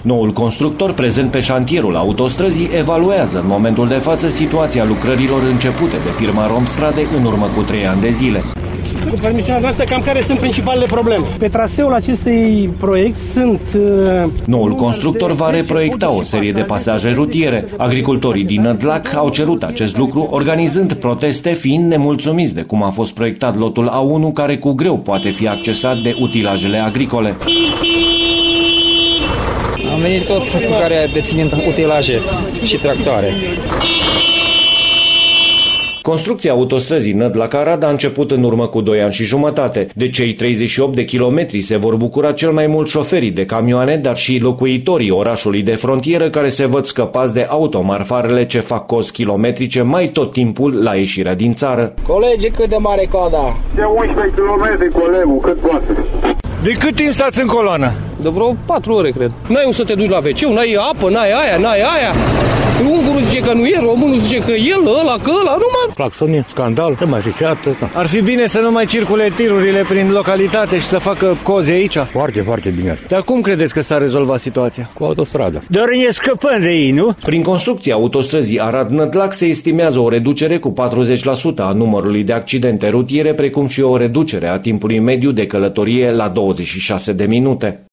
Noul constructor prezent pe șantierul autostrăzii evaluează în momentul de față situația lucrărilor începute de firma Romstrade în urmă cu 3 ani de zile. Cu permisiunea noastră, cam care sunt principalele probleme? Pe traseul acestui proiect sunt... Noul constructor va reproiecta o serie de pasaje rutiere. Agricultorii din Nădlac au cerut acest lucru, organizând proteste, fiind nemulțumiți de cum a fost proiectat lotul A1, care cu greu poate fi accesat de utilajele agricole. Am venit toți cu care dețin utilaje și tractoare. Construcția autostrăzii Nădlac-Arad a început în urmă cu 2 ani și jumătate. De cei 38 de kilometri se vor bucura cel mai mult șoferii de camioane, dar și locuitorii orașului de frontieră, care se văd scăpați de automarfarele ce fac cozi kilometrice mai tot timpul la ieșirea din țară. Colegi, cât de mare e coada? De 11 km colegul, cât poate. De cât timp stați în coloană? De vreo 4 ore, cred. N-ai unde să te duci la WC, n-ai apă, n-ai aia. Ungurul zice că nu e, românul zice că el, ăla, numai... Claxonie, scandal, te mai zice atât. Ar fi bine să nu mai circule tirurile prin localitate și să facă cozi aici? Foarte, foarte bine. Dar cum credeți că s-a rezolvat situația? Cu autostradă. Doar ne scăpăm de ei, nu? Prin construcția autostrăzii Arad-Nădlac se estimează o reducere cu 40% a numărului de accidente rutiere, precum și o reducere a timpului mediu de călătorie la 26 de minute.